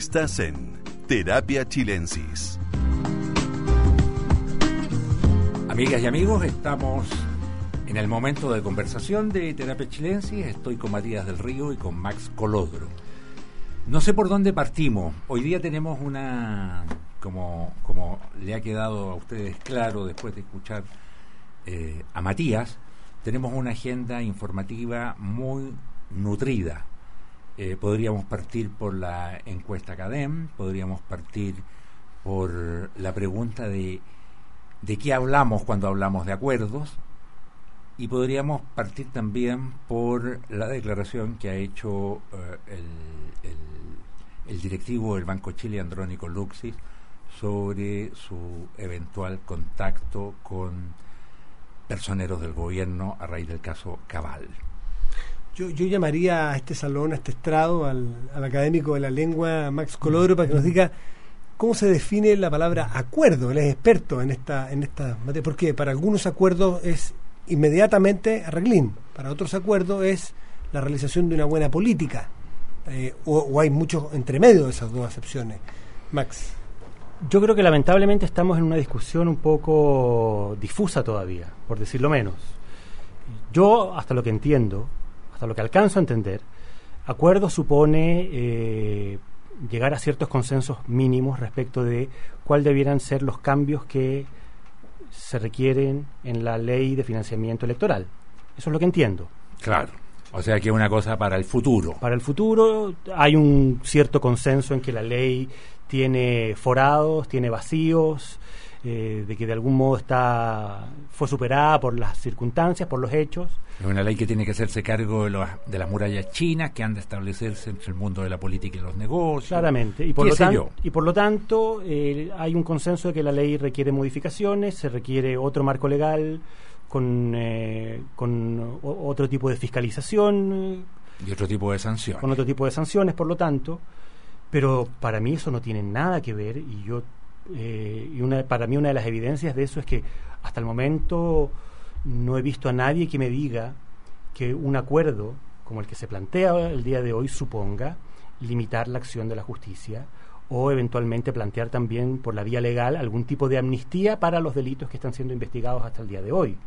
Estás en Terapia Chilensis. Amigas y amigos, estamos en el momento de conversación de Terapia Chilensis. Estoy con Matías del Río y con Max Colodro. No sé por dónde partimos. Hoy día tenemos una, como le ha quedado a ustedes claro después de escuchar a Matías, tenemos una agenda informativa muy nutrida. Podríamos partir por la encuesta CADEM, podríamos partir por la pregunta de qué hablamos cuando hablamos de acuerdos, y podríamos partir también por la declaración que ha hecho el directivo del Banco Chile, Andrónico Luxis, sobre su eventual contacto con personeros del gobierno a raíz del caso Cabal. Yo llamaría a este salón, a este estrado, al académico de la lengua, Max Colodro, para que nos diga cómo se define la palabra acuerdo. Él es experto en esta materia, porque para algunos acuerdos es inmediatamente arreglín, para otros acuerdos es la realización de una buena política, o hay mucho entre medio de esas dos acepciones. Max. Yo creo que lamentablemente estamos en una discusión un poco difusa todavía, por decirlo menos. Yo, hasta lo que entiendo, hasta lo que alcanzo a entender, acuerdo supone llegar a ciertos consensos mínimos respecto de cuál debieran ser los cambios que se requieren en la ley de financiamiento electoral. Eso es lo que entiendo. Claro. O sea que es una cosa para el futuro. Para el futuro hay un cierto consenso en que la ley tiene forados, tiene vacíos, de que de algún modo fue superada por las circunstancias, por los hechos. Es una ley que tiene que hacerse cargo de las murallas chinas que han de establecerse entre el mundo de la política y los negocios. Claramente. Y por lo tanto hay un consenso de que la ley requiere modificaciones, se requiere otro marco legal con otro tipo de fiscalización. Y otro tipo de sanciones. Con otro tipo de sanciones, por lo tanto. Pero para mí eso no tiene nada que ver, para mí una de las evidencias de eso es que hasta el momento no he visto a nadie que me diga que un acuerdo como el que se plantea el día de hoy suponga limitar la acción de la justicia o eventualmente plantear también por la vía legal algún tipo de amnistía para los delitos que están siendo investigados hasta el día de hoy.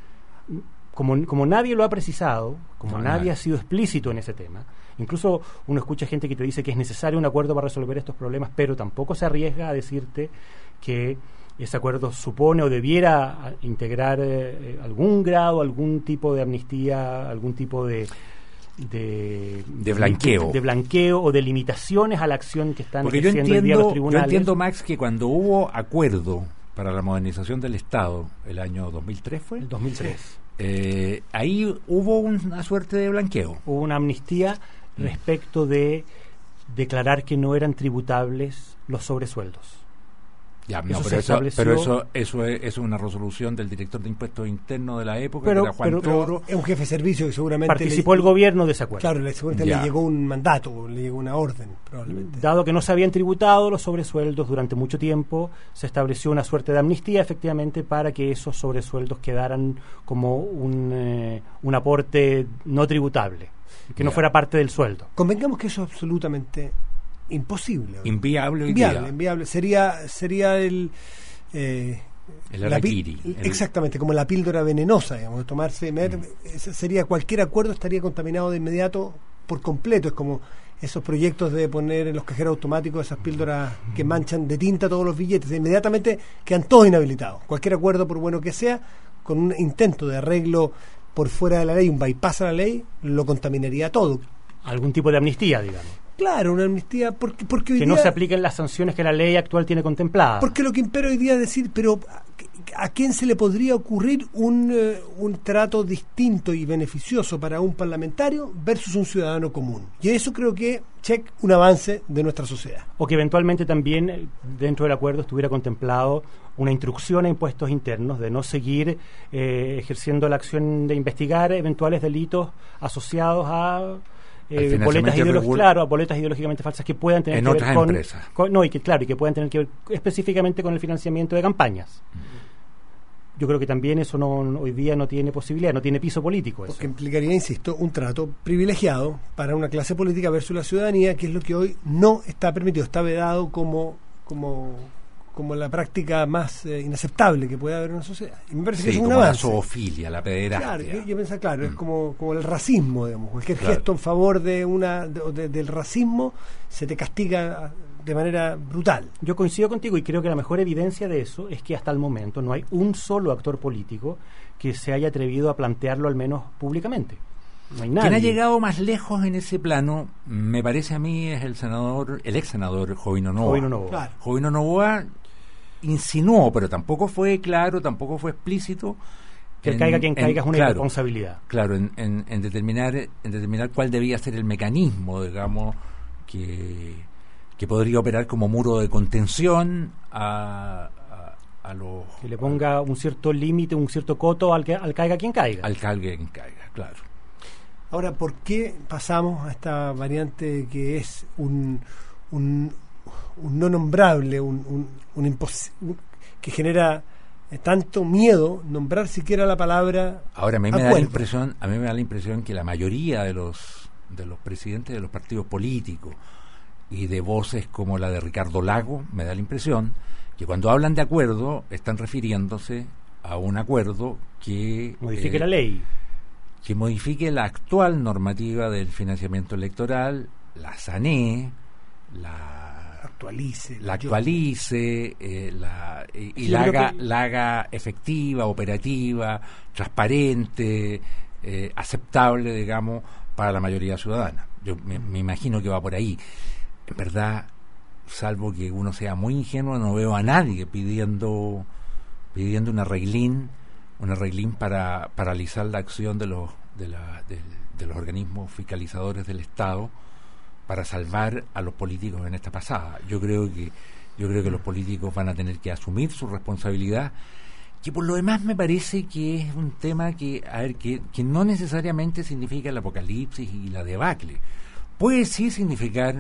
Como nadie lo ha precisado, nadie ha sido explícito en ese tema, incluso uno escucha gente que te dice que es necesario un acuerdo para resolver estos problemas, pero tampoco se arriesga a decirte que ese acuerdo supone o debiera integrar algún grado, algún tipo de amnistía, algún tipo de blanqueo. De blanqueo o de limitaciones a la acción que están ejerciendo hoy día los tribunales. Yo entiendo, Max, que cuando hubo acuerdo para la modernización del Estado, el año 2003 ¿fue? El 2003. Ahí hubo una suerte de blanqueo. Hubo una amnistía respecto de declarar que no eran tributables los sobresueldos. Ya, no, eso es una resolución del director de impuestos internos de la época, que era Juan Toro. Es un jefe de servicio que seguramente participó el gobierno de ese acuerdo. Claro, seguramente le llegó un mandato, le llegó una orden, probablemente. Dado que no se habían tributado los sobresueldos durante mucho tiempo, se estableció una suerte de amnistía, efectivamente, para que esos sobresueldos quedaran como un aporte no tributable, que no fuera parte del sueldo. Convengamos que eso es absolutamente imposible. Inviable. Sería el harakiri. Exactamente, como la píldora venenosa, digamos, de tomarse. Sería cualquier acuerdo estaría contaminado de inmediato por completo. Es como esos proyectos de poner en los cajeros automáticos esas píldoras que manchan de tinta todos los billetes. Inmediatamente quedan todos inhabilitados. Cualquier acuerdo, por bueno que sea, con un intento de arreglo por fuera de la ley, un bypass a la ley, lo contaminaría todo. Algún tipo de amnistía, digamos. Claro, una amnistía, porque hoy que día, no se apliquen las sanciones que la ley actual tiene contempladas. Porque lo que impera hoy día es decir, pero ¿a quién se le podría ocurrir un trato distinto y beneficioso para un parlamentario versus un ciudadano común? Y eso creo que un avance de nuestra sociedad. O que eventualmente también dentro del acuerdo estuviera contemplado una instrucción a impuestos internos de no seguir ejerciendo la acción de investigar eventuales delitos asociados a boletas ideológicamente falsas que puedan tener que ver con y que puedan tener que ver específicamente con el financiamiento de campañas. yo creo que también eso hoy día no tiene posibilidad, no tiene piso político. Eso. Porque implicaría, insisto, un trato privilegiado para una clase política versus la ciudadanía, que es lo que hoy no está permitido, está vedado como la práctica más inaceptable que puede haber en una sociedad. Y me parece que es un como avance. la zoofilia, la pederastia. Claro, yo pensaba, es como el racismo, digamos. Cualquier gesto en favor del racismo se te castiga de manera brutal. Yo coincido contigo y creo que la mejor evidencia de eso es que hasta el momento no hay un solo actor político que se haya atrevido a plantearlo al menos públicamente. No hay nadie. Quien ha llegado más lejos en ese plano, me parece a mí, es el ex senador Jovino Novoa. Claro. Jovino Novoa insinuó, pero tampoco fue claro, tampoco fue explícito. Que caiga quien caiga es una irresponsabilidad. Claro, en determinar cuál debía ser el mecanismo, digamos, que podría operar como muro de contención a los... Que le ponga un cierto límite, un cierto coto al caiga quien caiga. Al caiga quien caiga, claro. Ahora, ¿por qué pasamos a esta variante que es un no nombrable, que genera tanto miedo nombrar siquiera la palabra? Ahora a mí me da la impresión que la mayoría de los presidentes de los partidos políticos y de voces como la de Ricardo Lagos, me da la impresión que cuando hablan de acuerdo están refiriéndose a un acuerdo que modifique la ley, que modifique la actual normativa del financiamiento electoral, la sanee, la actualice, la haga efectiva, operativa, transparente, aceptable, digamos, para la mayoría ciudadana. Yo me imagino que va por ahí. En verdad, salvo que uno sea muy ingenuo, no veo a nadie pidiendo un arreglín para paralizar la acción de los organismos fiscalizadores del Estado para salvar a los políticos en esta pasada. Yo creo que los políticos van a tener que asumir su responsabilidad, que por lo demás me parece que es un tema que no necesariamente significa el apocalipsis y la debacle. Puede sí significar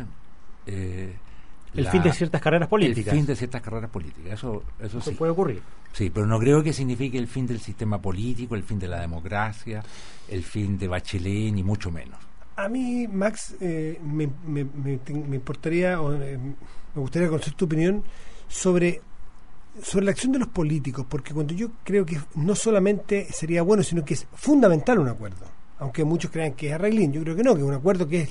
el fin de ciertas carreras políticas. El fin de ciertas carreras políticas, eso sí. Puede ocurrir. Sí, pero no creo que signifique el fin del sistema político, el fin de la democracia, el fin de Bachelet, ni mucho menos. A mí, Max, me importaría, me gustaría conocer tu opinión sobre la acción de los políticos, porque cuando yo creo que no solamente sería bueno, sino que es fundamental un acuerdo, aunque muchos crean que es arreglín, yo creo que no, que es un acuerdo que es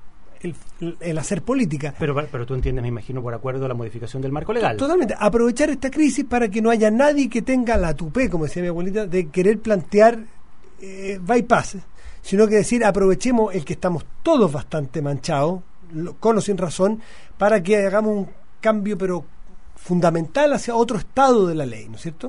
el hacer política. Pero tú entiendes, me imagino, por acuerdo, la modificación del marco legal. Totalmente. Aprovechar esta crisis para que no haya nadie que tenga la tupé, como decía mi abuelita, de querer plantear bypasses, sino que decir, aprovechemos el que estamos todos bastante manchados, con o sin razón, para que hagamos un cambio, pero fundamental, hacia otro estado de la ley, ¿no es cierto?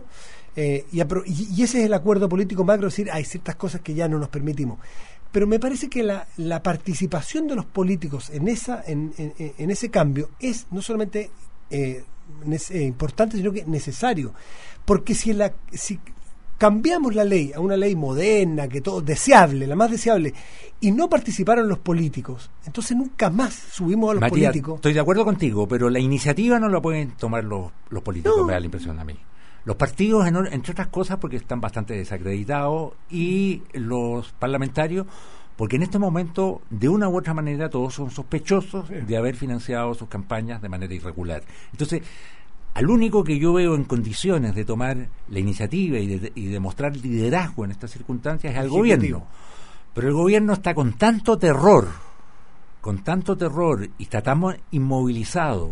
Y ese es el acuerdo político macro, es decir, hay ciertas cosas que ya no nos permitimos. Pero me parece que la participación de los políticos en ese cambio es no solamente importante, sino que necesario. Porque si cambiamos la ley a una ley moderna, que todo deseable, la más deseable, y no participaron los políticos, entonces nunca más subimos a los Matías, políticos. Estoy de acuerdo contigo, pero la iniciativa no la pueden tomar los políticos, No. me da la impresión a mí. Los partidos, entre otras cosas, porque están bastante desacreditados, y los parlamentarios, porque en este momento, de una u otra manera, todos son sospechosos de haber financiado sus campañas de manera irregular. Entonces, al único que yo veo en condiciones de tomar la iniciativa y de mostrar liderazgo en estas circunstancias es al gobierno. Pero el gobierno está con tanto terror, y está tan inmovilizado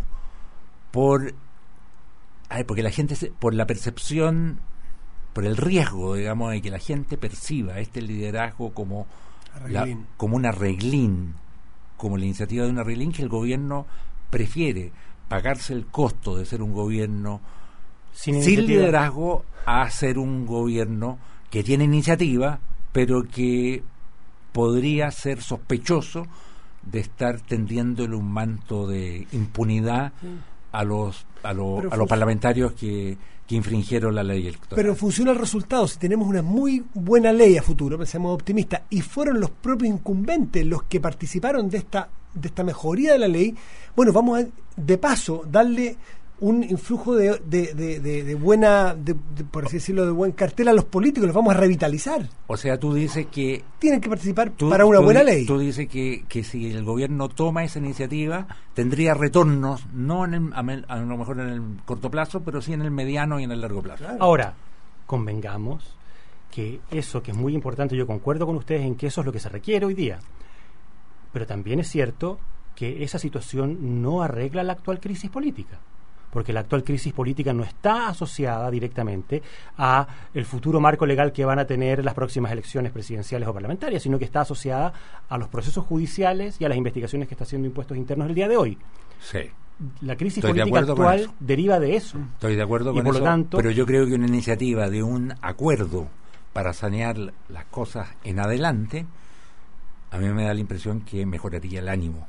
porque la gente, por la percepción, por el riesgo, digamos, de que la gente perciba este liderazgo como un arreglín, como la iniciativa de un arreglín, que el gobierno prefiere pagarse el costo de ser un gobierno sin liderazgo a ser un gobierno que tiene iniciativa, pero que podría ser sospechoso de estar tendiéndole un manto de impunidad a los parlamentarios que infringieron la ley electoral. Pero funciona el resultado. Si tenemos una muy buena ley a futuro, pensemos optimistas, y fueron los propios incumbentes los que participaron de esta mejoría de la ley, bueno, vamos a, de paso, darle un influjo de buena, por así decirlo, de buen cartel a los políticos, los vamos a revitalizar. O sea, tú dices que... Tienen que participar para una buena ley. Tú dices que si el gobierno toma esa iniciativa, tendría retornos, no a lo mejor en el corto plazo, pero sí en el mediano y en el largo plazo. Claro. Ahora, convengamos que eso, que es muy importante, yo concuerdo con ustedes en que eso es lo que se requiere hoy día, pero también es cierto que esa situación no arregla la actual crisis política, porque la actual crisis política no está asociada directamente a el futuro marco legal que van a tener las próximas elecciones presidenciales o parlamentarias, sino que está asociada a los procesos judiciales y a las investigaciones que está haciendo Impuestos Internos el día de hoy. Sí. La crisis Estoy política actual deriva de eso. Estoy de acuerdo con por eso, lo tanto, pero yo creo que una iniciativa de un acuerdo para sanear las cosas en adelante, a mí me da la impresión que mejoraría el ánimo,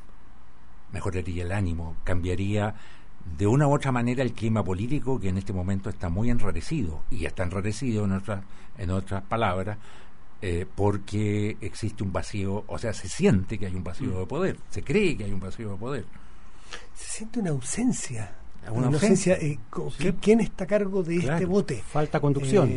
cambiaría de una u otra manera el clima político, que en este momento está muy enrarecido, y está enrarecido en otras palabras, porque existe un vacío, o sea, se siente que hay un vacío de poder, se cree que hay un vacío de poder. Se siente una ausencia. Una ausencia. Sí. ¿Quién está a cargo de este bote? Falta conducción.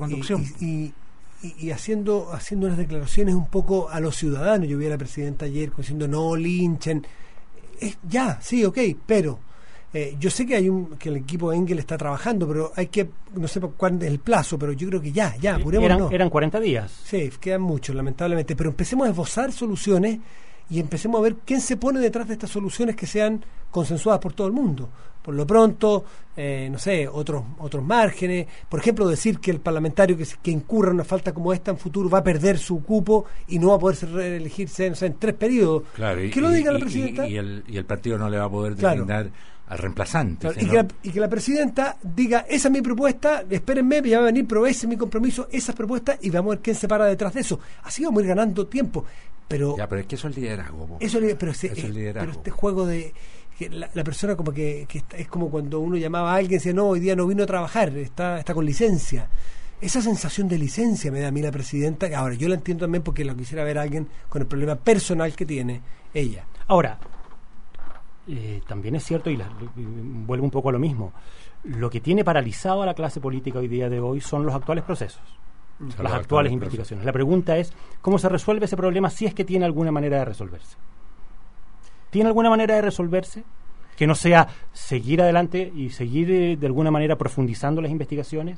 Y haciendo unas declaraciones un poco a los ciudadanos. Yo vi a la presidenta ayer diciendo no linchen. Sí, ok, pero yo sé que que el equipo de Engel está trabajando, pero hay que, no sé cuál es el plazo, pero yo creo que ya, apurémonos. Eran 40 días. Sí, quedan muchos, lamentablemente, pero empecemos a esbozar soluciones y empecemos a ver quién se pone detrás de estas soluciones que sean consensuadas por todo el mundo. Por lo pronto, otros márgenes. Por ejemplo, decir que el parlamentario que incurra en una falta como esta en futuro va a perder su cupo y no va a poder reelegirse en 3 periodos. Claro, que lo diga la presidenta. Y el partido no le va a poder designar al reemplazante. Claro, y que la presidenta diga, esa es mi propuesta, espérenme, ya va a venir, pero ese es mi compromiso, esas propuestas, y vamos a ver quién se para detrás de eso. Así vamos a ir ganando tiempo. Pero es que eso es liderazgo. Pero este juego de que la persona como que es como cuando uno llamaba a alguien y decía, no, hoy día no vino a trabajar, está con licencia. Esa sensación de licencia me da a mí la presidenta. Ahora, yo la entiendo también porque lo quisiera ver a alguien con el problema personal que tiene ella. Ahora, también es cierto, y vuelvo un poco a lo mismo, lo que tiene paralizado a la clase política hoy día de hoy son los actuales procesos. Las actuales investigaciones. La pregunta es, ¿cómo se resuelve ese problema si es que tiene alguna manera de resolverse? ¿Tiene alguna manera de resolverse? Que no sea seguir adelante y seguir de alguna manera profundizando las investigaciones.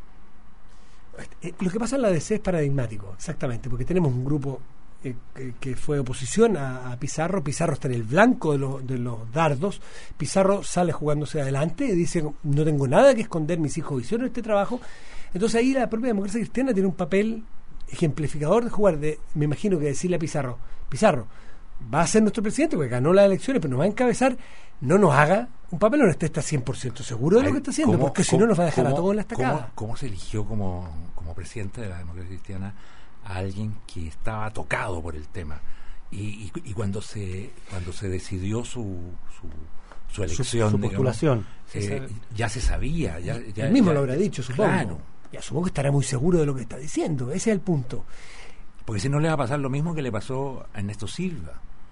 Lo que pasa en la DC es paradigmático, exactamente, porque tenemos un grupo que fue oposición a Pizarro. Pizarro está en el blanco de los dardos. Pizarro sale jugándose adelante y dice, no tengo nada que esconder, mis hijos hicieron este trabajo. Entonces ahí la propia democracia cristiana tiene un papel ejemplificador de jugar, me imagino que decirle a Pizarro, va a ser nuestro presidente porque ganó las elecciones, pero nos va a encabezar, no nos haga un papel, no esté 100% seguro de lo que está haciendo, porque si no nos va a dejar a todos en la estacada. ¿Cómo se eligió como presidente de la democracia cristiana a alguien que estaba tocado por el tema? Y cuando se decidió su elección, su postulación, ya se sabía. Él mismo lo habrá dicho, supongo. Claro. Ya supongo que estará muy seguro de lo que está diciendo. Ese es el punto. Porque si no le va a pasar lo mismo que le pasó a Ernesto Silva.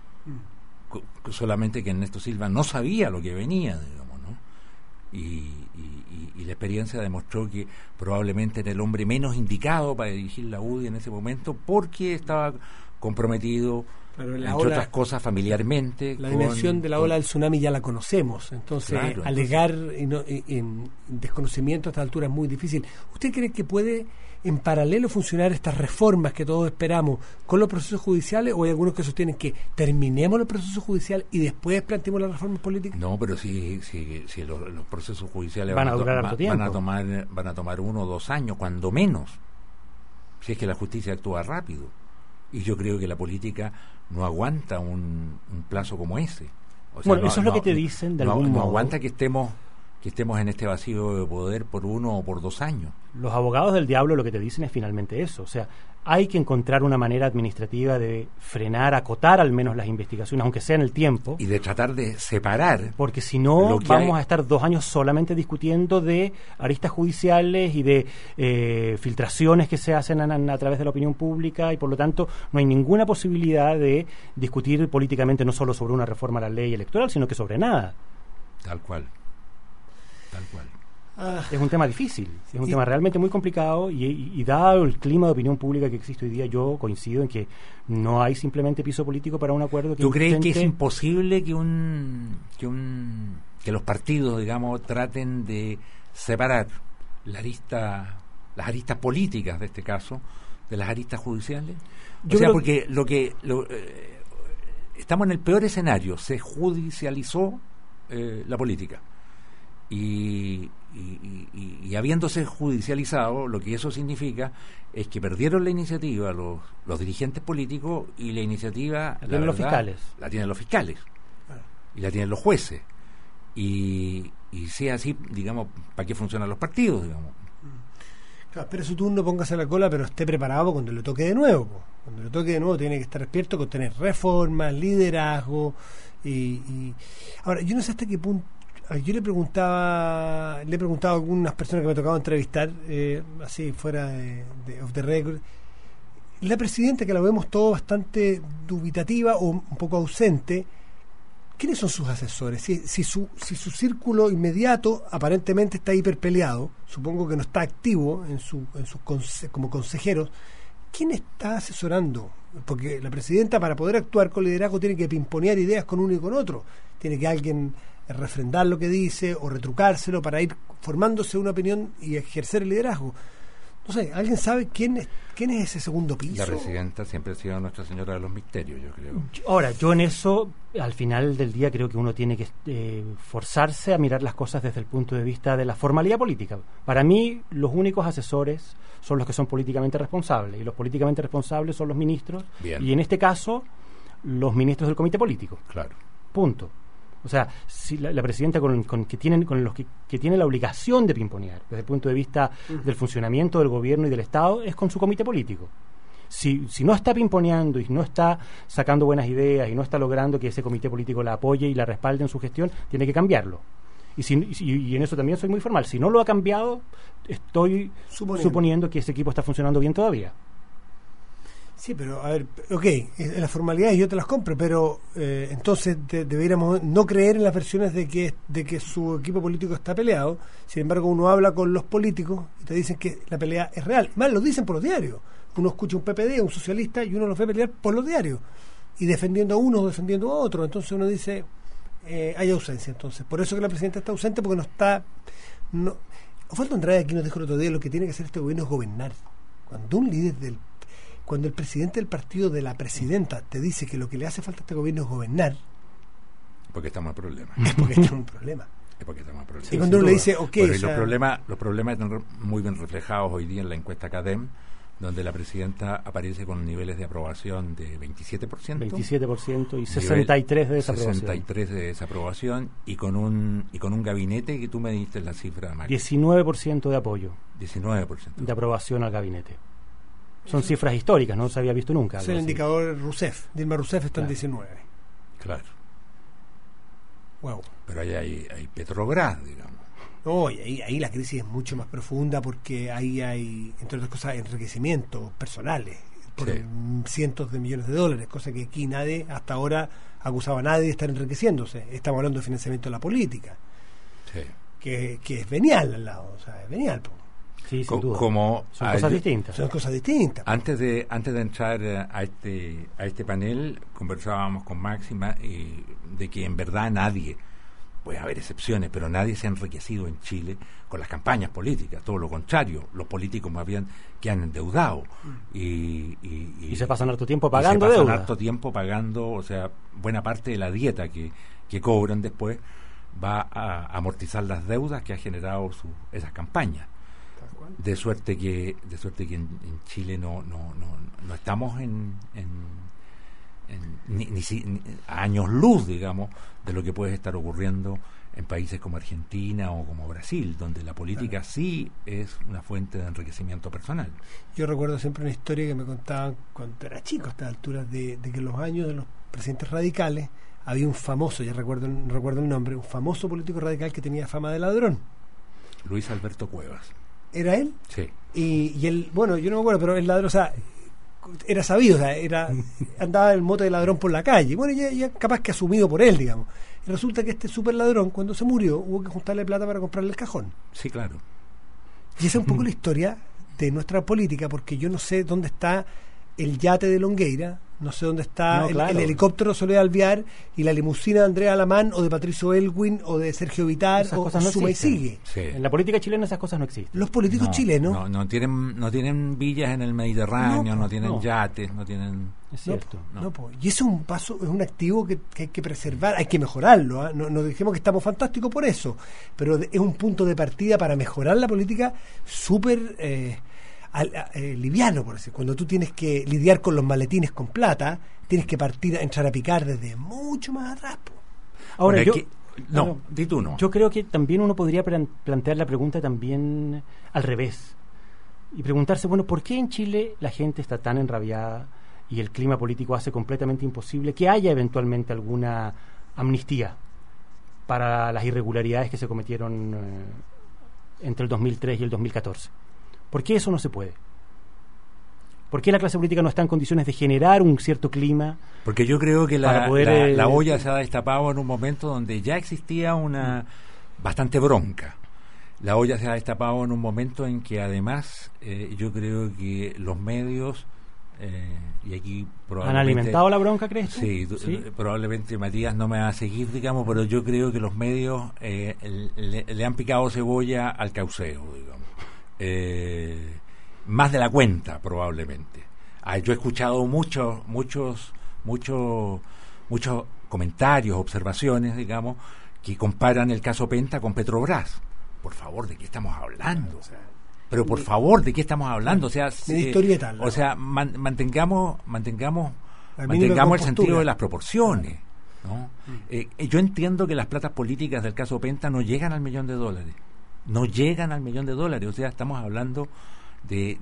Solamente que Ernesto Silva no sabía lo que venía, digamos, ¿no? Y la experiencia demostró que probablemente era el hombre menos indicado para dirigir la UDI en ese momento, porque estaba comprometido, entre otras cosas, familiarmente. La dimensión de la ola del tsunami ya la conocemos, entonces alegar en desconocimiento a esta altura es muy difícil. ¿Usted cree que puede en paralelo funcionar estas reformas que todos esperamos con los procesos judiciales, o hay algunos que sostienen que terminemos los procesos judiciales y después planteemos las reformas políticas? No, pero si los procesos judiciales van a durar harto tiempo, van a tomar 1 o 2 años, cuando menos, si es que la justicia actúa rápido. Y yo creo que la política no aguanta un plazo como ese. O sea, eso es lo que te dicen de algún modo. No aguanta que estemos en este vacío de poder por 1 o por 2 años. Los abogados del diablo lo que te dicen es finalmente eso. O sea, hay que encontrar una manera administrativa de frenar, acotar al menos las investigaciones, aunque sea en el tiempo. Y de tratar de separar. Porque si no, vamos a estar 2 años solamente discutiendo de aristas judiciales y de filtraciones que se hacen a través de la opinión pública, y por lo tanto no hay ninguna posibilidad de discutir políticamente no solo sobre una reforma a la ley electoral, sino que sobre nada. Tal cual. Tal cual. Es un tema difícil, es un tema realmente muy complicado y dado el clima de opinión pública que existe hoy día, yo coincido en que no hay simplemente piso político para un acuerdo que ¿Tú crees que es imposible que los partidos, digamos, traten de separar las aristas políticas de este caso de las aristas judiciales? Porque estamos en el peor escenario, se judicializó la política. Y habiéndose judicializado, lo que eso significa es que perdieron la iniciativa los dirigentes políticos, y la iniciativa la tienen los fiscales. La tienen los fiscales y la tienen los jueces, y si es así, digamos, ¿para qué funcionan los partidos, digamos? Claro, espere su turno, póngase la cola, pero esté preparado cuando le toque de nuevo. Cuando le toque de nuevo tiene que estar despierto con tener reformas, liderazgo y ahora, yo no sé hasta qué punto. Yo le he preguntado a algunas personas que me ha tocado entrevistar, así fuera de off the record, la presidenta, que la vemos todo bastante dubitativa o un poco ausente, ¿quiénes son sus asesores? Si su círculo inmediato aparentemente está hiperpeleado, supongo que no está activo como consejeros, ¿quién está asesorando? Porque la presidenta, para poder actuar con liderazgo, tiene que pimponear ideas con uno y con otro, tiene que alguien refrendar lo que dice o retrucárselo para ir formándose una opinión y ejercer el liderazgo. No sé, ¿alguien sabe quién es ese segundo piso? La presidenta siempre ha sido Nuestra Señora de los Misterios, yo creo. Ahora, yo en eso, al final del día, creo que uno tiene que forzarse a mirar las cosas desde el punto de vista de la formalidad política. Para mí, los únicos asesores son los que son políticamente responsables, y los políticamente responsables son los ministros. Bien. Y en este caso, los ministros del comité político. Claro. Punto. O sea, si la presidenta con los que tiene la obligación de pimponear desde el punto de vista del funcionamiento del gobierno y del Estado es con su comité político. Si no está pimponeando y no está sacando buenas ideas y no está logrando que ese comité político la apoye y la respalde en su gestión, tiene que cambiarlo. Y en eso también soy muy formal. Si no lo ha cambiado, estoy suponiendo que ese equipo está funcionando bien todavía. Sí, pero a ver, ok, las formalidades yo te las compro, pero entonces deberíamos no creer en las versiones de que su equipo político está peleado. Sin embargo, uno habla con los políticos y te dicen que la pelea es real. Más lo dicen por los diarios. Uno escucha un PPD, un socialista, y uno los ve pelear por los diarios, y defendiendo a uno o defendiendo a otro. Entonces uno dice, hay ausencia. Entonces, por eso que la presidenta está ausente, porque no está... Osvaldo Andrade aquí nos dijo el otro día: lo que tiene que hacer este gobierno es gobernar. Cuando el presidente del partido de la presidenta te dice que lo que le hace falta a este gobierno es gobernar, porque estamos en problemas. Es porque estamos en problemas. Y cuando uno le dice, ok, bueno, los problemas están muy bien reflejados hoy día en la encuesta CADEM, donde la presidenta aparece con niveles de aprobación de 27%. 27% y 63% de desaprobación. 63% de desaprobación, y con un gabinete que tú me diste la cifra, Mario. 19% de apoyo. 19%. De aprobación al gabinete. Son cifras históricas, no se había visto nunca. Es el indicador Rousseff. Dilma Rousseff está en 19. Claro. Wow. Pero ahí hay Petrobras, digamos. No, y ahí la crisis es mucho más profunda, porque ahí hay, entre otras cosas, enriquecimientos personales por cientos de millones de dólares, cosa que aquí nadie, hasta ahora, acusaba a nadie de estar enriqueciéndose. Estamos hablando de financiamiento de la política, que es venial al lado, o sea, es venial. Sí, sin duda. Son cosas distintas. Son cosas distintas. Antes de entrar a este panel, conversábamos con Máxima de que en verdad nadie, puede haber excepciones, pero nadie se ha enriquecido en Chile con las campañas políticas. Todo lo contrario, los políticos más bien que han endeudado y se pasan harto tiempo pagando deuda. O sea, buena parte de la dieta que cobran después va a amortizar las deudas que ha generado esas campañas. De suerte que en Chile no estamos ni a años luz, digamos, de lo que puede estar ocurriendo en países como Argentina o como Brasil, donde la política sí es una fuente de enriquecimiento personal. Yo recuerdo siempre una historia que me contaban cuando era chico, a estas alturas, de que en los años de los presidentes radicales había un famoso, no recuerdo el nombre, un famoso político radical que tenía fama de ladrón. Luis Alberto Cuevas. ¿Era él? Sí. Y él, bueno, yo no me acuerdo, pero el ladrón, o sea, era sabido, o sea, andaba el mote de ladrón por la calle. Bueno, ya capaz que asumido por él, digamos. Y resulta que este super ladrón, cuando se murió, hubo que juntarle plata para comprarle el cajón. Sí, claro. Y esa es un poco la historia de nuestra política, porque yo no sé dónde está el yate de Longueira, no sé dónde está el helicóptero de Soledad Alvear y la limusina de Andrea Alamán o de Patricio Elwin o de Sergio Vitar o no suma y sigue. Sí. En la política chilena esas cosas no existen. Los políticos chilenos no tienen villas en el Mediterráneo, no tienen yates, no tienen... Es cierto. Y eso es un paso, es un activo que hay que preservar, hay que mejorarlo, ¿eh? No dijimos que estamos fantásticos por eso, pero es un punto de partida para mejorar la política súper liviano, por decir. Cuando tú tienes que lidiar con los maletines con plata, tienes que entrar a picar desde mucho más atrás. Ahora, di tú no. Yo creo que también uno podría plantear la pregunta también al revés y preguntarse, bueno, ¿por qué en Chile la gente está tan enrabiada y el clima político hace completamente imposible que haya eventualmente alguna amnistía para las irregularidades que se cometieron entre el 2003 y el 2014? ¿Por qué eso no se puede? ¿Por qué la clase política no está en condiciones de generar un cierto clima? Porque yo creo que la olla se ha destapado en un momento donde ya existía una bastante bronca. La olla se ha destapado en un momento en que además yo creo que los medios y aquí probablemente... ¿Han alimentado la bronca, crees tú? Sí, probablemente Matías no me va a seguir, digamos, pero yo creo que los medios le han picado cebolla al cauceo, digamos. Más de la cuenta probablemente. Yo he escuchado muchos comentarios, observaciones, digamos, que comparan el caso Penta con Petrobras. Por favor, ¿de qué estamos hablando? Pero por favor, ¿de qué estamos hablando? O sea, mantengamos el sentido de las proporciones, ¿no? Yo entiendo que las platas políticas del caso Penta no llegan al $1.000.000. No llegan al $1.000.000, o sea, estamos hablando de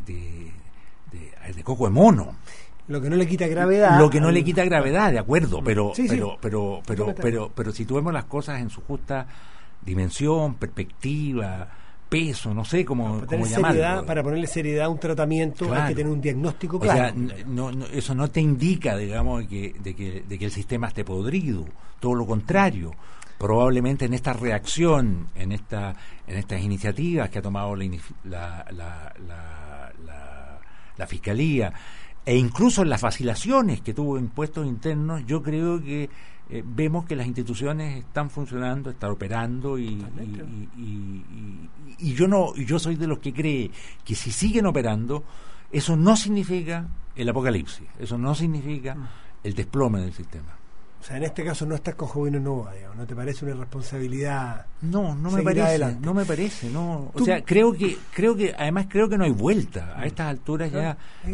coco de mono. Lo que no le quita gravedad. De acuerdo, pero situemos las cosas en su justa dimensión, perspectiva, peso, no sé cómo llamarlo. Para ponerle seriedad a un tratamiento hay que tener un diagnóstico claro. O sea, eso no te indica, digamos, de que el sistema esté podrido, todo lo contrario. Probablemente en esta reacción, en estas iniciativas que ha tomado la Fiscalía, e incluso en las vacilaciones que tuvo en impuestos internos, yo creo que vemos que las instituciones están funcionando, están operando y yo soy de los que cree que si siguen operando, eso no significa el apocalipsis, eso no significa el desplome del sistema. O sea, en este caso no estás con Jovino Novoa, digamos. ¿No te parece una responsabilidad? No me parece. O sea, creo que además creo que no hay vuelta. A estas alturas ya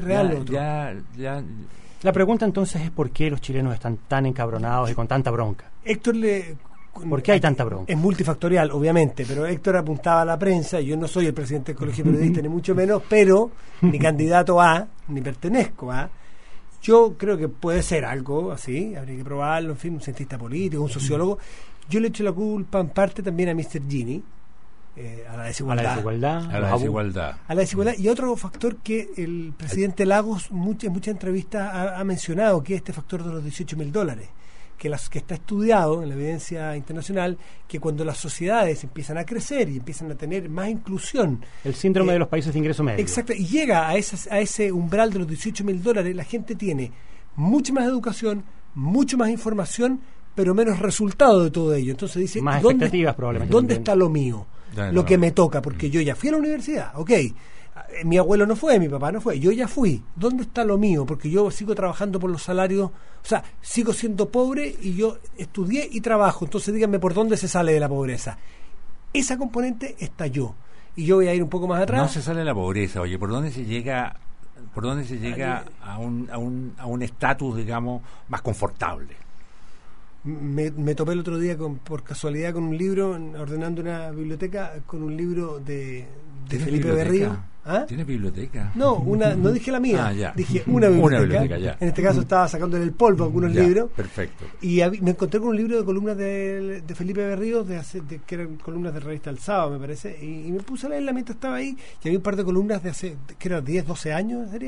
La pregunta entonces es ¿por qué los chilenos están tan encabronados y con tanta bronca? Héctor ¿Por qué hay tanta bronca? Es multifactorial, obviamente, pero Héctor apuntaba a la prensa. Yo no soy el presidente del Colegio de Periodistas, ni mucho menos, pero ni candidato a, ni pertenezco a. Yo creo que puede ser algo así, habría que probarlo, en fin, un cientista político, un sociólogo. Yo le echo la culpa en parte también a Mr. Gini, a la desigualdad. A la desigualdad. Y otro factor que el presidente Lagos en muchas entrevistas ha mencionado, que es este factor de los $18.000, que está estudiado en la evidencia internacional, que cuando las sociedades empiezan a crecer y empiezan a tener más inclusión, el síndrome de los países de ingreso medio. Exacto, y llega a ese umbral de los $18.000, la gente tiene mucha más educación, mucho más información, pero menos resultado de todo ello. Entonces dice, más expectativas probablemente. ¿Dónde está lo mío? Lo que me toca, porque yo ya fui a la universidad, mi abuelo no fue, mi papá no fue, yo ya fui. ¿Dónde está lo mío? Porque yo sigo trabajando por los salarios, o sea, sigo siendo pobre y yo estudié y trabajo. Entonces díganme por dónde se sale de la pobreza. Esa componente estalló. Y yo voy a ir un poco más atrás. No se sale de la pobreza, oye, ¿por dónde se llega a un estatus, digamos, más confortable? Me topé el otro día por casualidad con un libro, ordenando una biblioteca, con un libro de Felipe Berrío. ¿Ah? ¿Tienes biblioteca? No, no dije la mía, dije una biblioteca. Ya. En este caso estaba sacándole el polvo a algunos libros. Perfecto. Y me encontré con un libro de columnas de Felipe Berrío, que eran columnas de revista El Sábado, me parece, y me puse a leerla mientras estaba ahí, y había un par de columnas de hace, que era 10, 12 años, sería.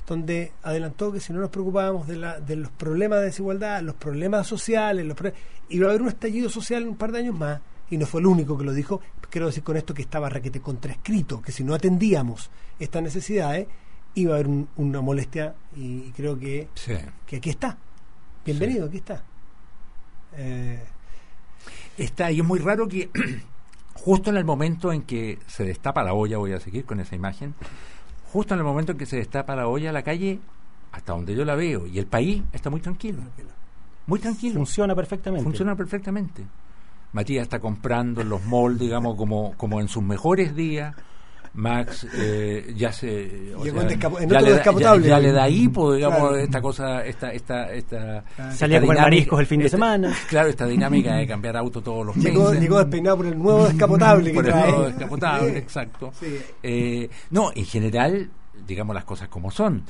donde adelantó que si no nos preocupábamos de los problemas de desigualdad, los problemas sociales, iba a haber un estallido social en un par de años más, y no fue el único que lo dijo. Quiero decir con esto que estaba requete contraescrito, que si no atendíamos estas necesidades, iba a haber una molestia, y creo que aquí está. Bienvenido, aquí está. Está, y es muy raro que justo en el momento en que se destapa la olla, voy a seguir con esa imagen, justo en el momento en que se destapa la olla, la calle, hasta donde yo la veo, y el país está muy tranquilo. Muy tranquilo. Funciona perfectamente. Matías está comprando en los malls, digamos, como en sus mejores días. Max ya se ya le da hipo, digamos, claro. Esta cosa, salía a comer mariscos el fin de semana. Claro, esta dinámica de cambiar auto todos los meses. Llegó despeinado por el nuevo descapotable que trae. El nuevo descapotable, exacto. Sí. No, en general, digamos las cosas como son.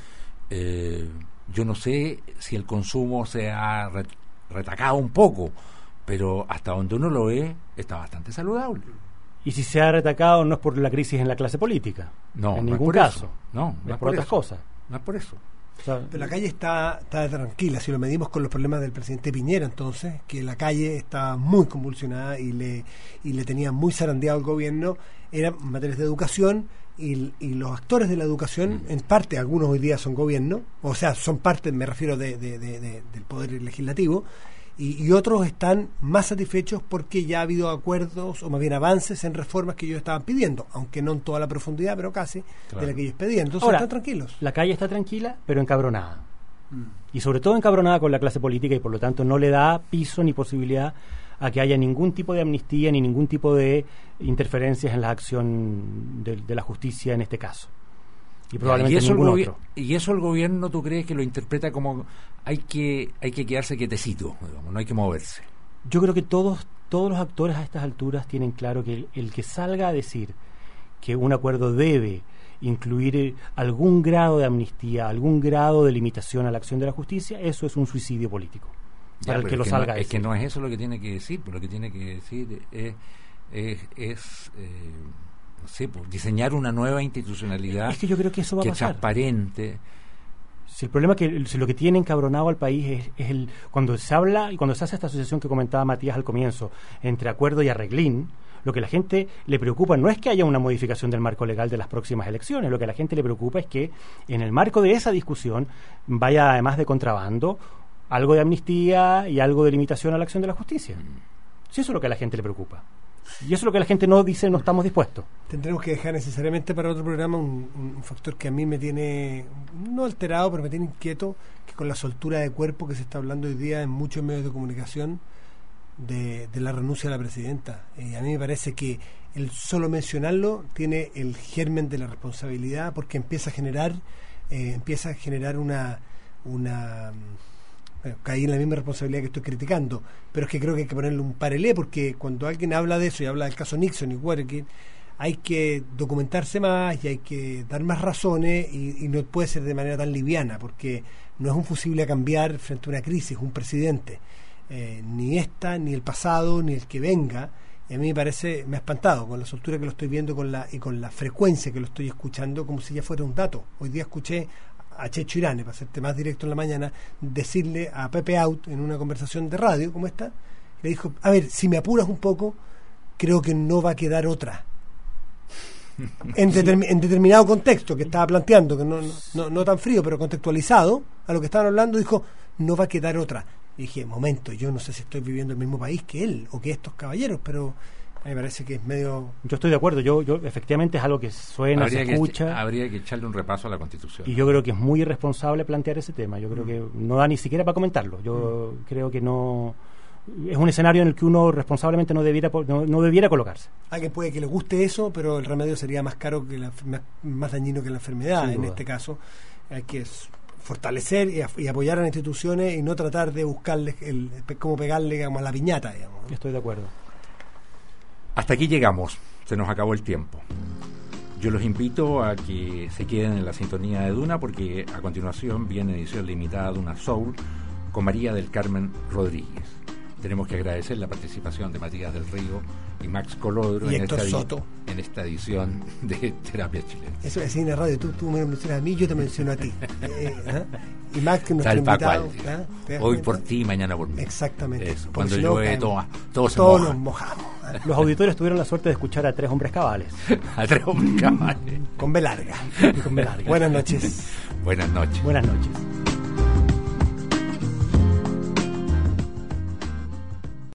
Yo no sé si el consumo se ha retacado un poco, pero hasta donde uno lo ve, está bastante saludable. Y si se ha retacado, no es por la crisis en la clase política. No, en no ningún es caso. Eso. No es es por otras cosas. No es por eso. O sea, pero la calle está tranquila. Si lo medimos con los problemas del presidente Piñera, entonces, que la calle está muy convulsionada y le tenía muy zarandeado el gobierno, eran materias de educación. Y los actores de la educación, en parte, algunos hoy día son gobierno, o sea, son parte, me refiero, del poder legislativo, y otros están más satisfechos porque ya ha habido acuerdos, o más bien avances en reformas que ellos estaban pidiendo, aunque no en toda la profundidad, pero casi, claro, de la que ellos pedían. Entonces ahora, están tranquilos. La calle está tranquila, pero encabronada. Y sobre todo encabronada con la clase política, y por lo tanto no le da piso ni posibilidad a que haya ningún tipo de amnistía ni ningún tipo de interferencias en la acción de la justicia en este caso. Y probablemente ningún otro. Y eso el gobierno, ¿tú crees que lo interpreta como hay que quedarse quietecito, digamos, no hay que moverse? Yo creo que todos los actores a estas alturas tienen claro que el que salga a decir que un acuerdo debe incluir algún grado de amnistía, algún grado de limitación a la acción de la justicia, eso es un suicidio político. Ya, para el que lo salga es que no es eso lo que tiene que decir, pero lo que tiene que decir es no sé, pues, diseñar una nueva institucionalidad. Es que yo creo que eso va a pasar. Transparente. Si el problema es que lo que tiene encabronado al país es cuando se habla y cuando se hace esta asociación que comentaba Matías al comienzo entre acuerdo y arreglín, lo que a la gente le preocupa no es que haya una modificación del marco legal de las próximas elecciones, lo que a la gente le preocupa es que en el marco de esa discusión vaya, además de contrabando, algo de amnistía y algo de limitación a la acción de la justicia. Sí, eso es lo que a la gente le preocupa. Y eso es lo que la gente no dice, no estamos dispuestos. Tendremos que dejar necesariamente para otro programa un factor que a mí me tiene, no alterado, pero me tiene inquieto, que con la soltura de cuerpo que se está hablando hoy día en muchos medios de comunicación de la renuncia de la presidenta. A mí me parece que el solo mencionarlo tiene el germen de la responsabilidad, porque empieza a generar una caí en la misma responsabilidad que estoy criticando, pero es que creo que hay que ponerle un parelé, porque cuando alguien habla de eso y habla del caso Nixon y Watergate, hay que documentarse más y hay que dar más razones, y no puede ser de manera tan liviana, porque no es un fusible a cambiar frente a una crisis, un presidente, ni esta, ni el pasado, ni el que venga. Y a mí me ha espantado con la soltura que lo estoy viendo y con la frecuencia que lo estoy escuchando, como si ya fuera un dato. Hoy día escuché a Checho Irane, para serte más directo en la mañana, decirle a Pepe Out en una conversación de radio como esta, le dijo: a ver, si me apuras un poco, creo que no va a quedar otra. En determinado contexto que estaba planteando, que no tan frío, pero contextualizado a lo que estaban hablando, dijo: no va a quedar otra. Y dije: momento, yo no sé si estoy viviendo el mismo país que él o que estos caballeros, pero a mí me parece que es medio... Yo estoy de acuerdo, yo efectivamente es algo que suena, se escucha. Habría que echarle un repaso a la Constitución. Y yo creo que es muy irresponsable plantear ese tema. Yo creo que no da ni siquiera para comentarlo. Yo creo que no... Es un escenario en el que uno responsablemente no debiera colocarse. Alguien puede que le guste eso, pero el remedio sería más caro que más dañino que la enfermedad. En este caso hay que fortalecer y apoyar a las instituciones y no tratar de buscarles cómo pegarle, digamos, a la piñata, digamos, ¿no? Estoy de acuerdo. Hasta aquí llegamos, se nos acabó el tiempo. Yo los invito a que se queden en la sintonía de Duna, porque a continuación viene edición limitada de Duna Soul con María del Carmen Rodríguez. Tenemos que agradecer la participación de Matías del Río y Max Colodro Y en Héctor Soto. en esta edición de Terapia Chilensis. Eso es así en la radio, tú me mencionas a mí, yo te menciono a ti. ¿Ah? Y Max, que nuestro Tal pa' invitado. cual. ¿Ah? ¿Te das Hoy cuenta? por ti, mañana por mí. Exactamente. Eso. Porque Cuando si no, llueve, caemos. todos se Todos mojan. nos mojamos. ¿Ah? Los auditores tuvieron la suerte de escuchar a 3 hombres cabales. A 3 hombres cabales. Con B larga. Y con B larga. Buenas noches. Buenas noches. Buenas noches.